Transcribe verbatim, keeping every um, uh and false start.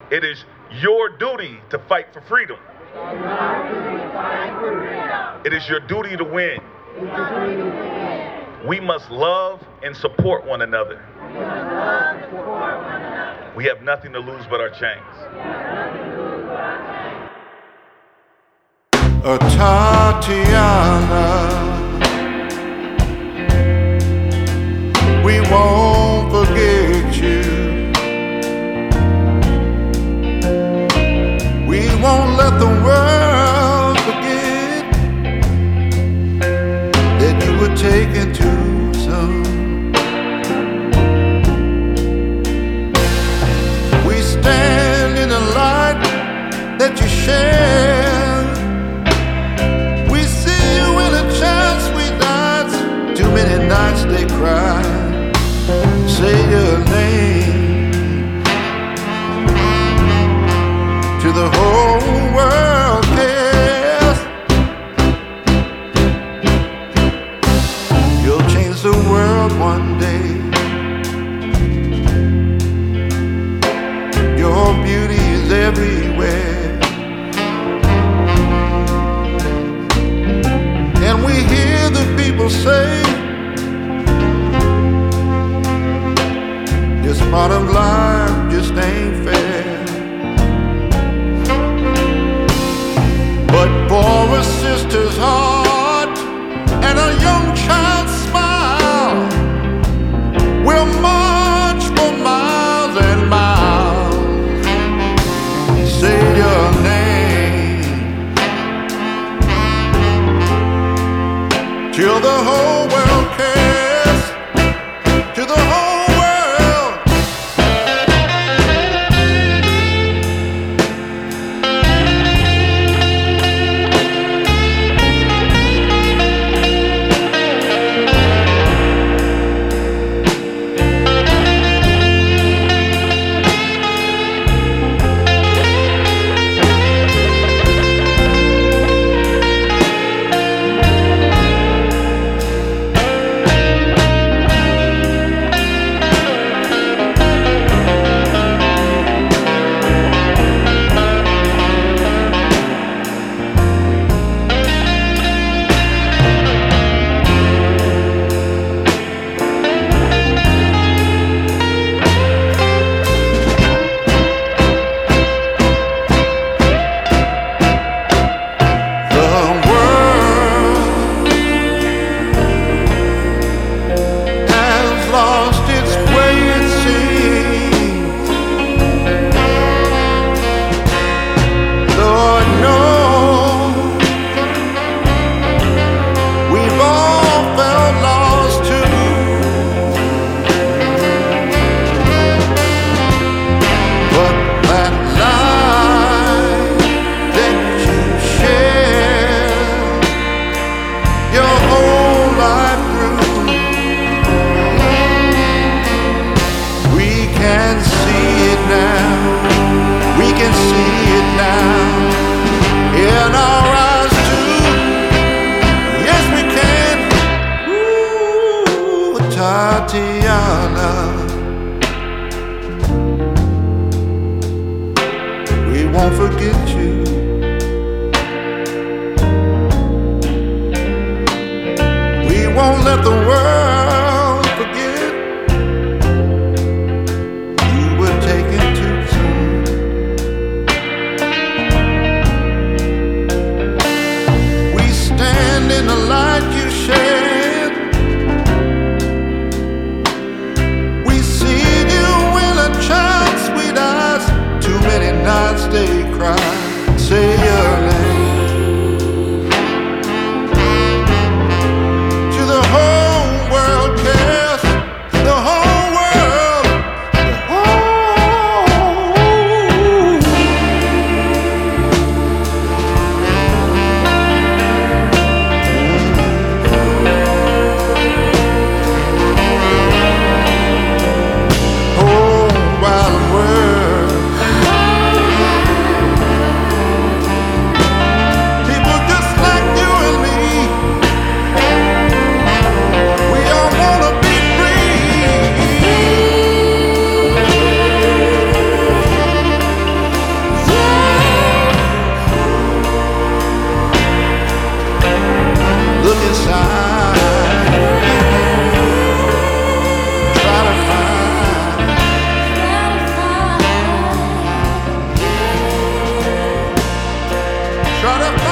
It is your duty to fight for freedom. It is your duty to win. We must love and support one another. We have nothing to lose but our chains. Oh, Tatiana, we won't forget you. We won't let the world forget that you were taken too soon. We stand in the light that you share. We see you in a chance sweet nights. Too many nights they cry. Say your name to the whole world cares. You'll change the world one day. Your beauty is everywhere, and we hear the people say this part of life just ain't fair. But for a sister's heart and a young child's smile, we'll march for miles and miles. Say your name till the whole world cares. To the whole Tatiana, we won't forget you. We won't let the world forget you were taken too soon. We stand in the light you share. Nights they cry, say your name to the whole world. Not a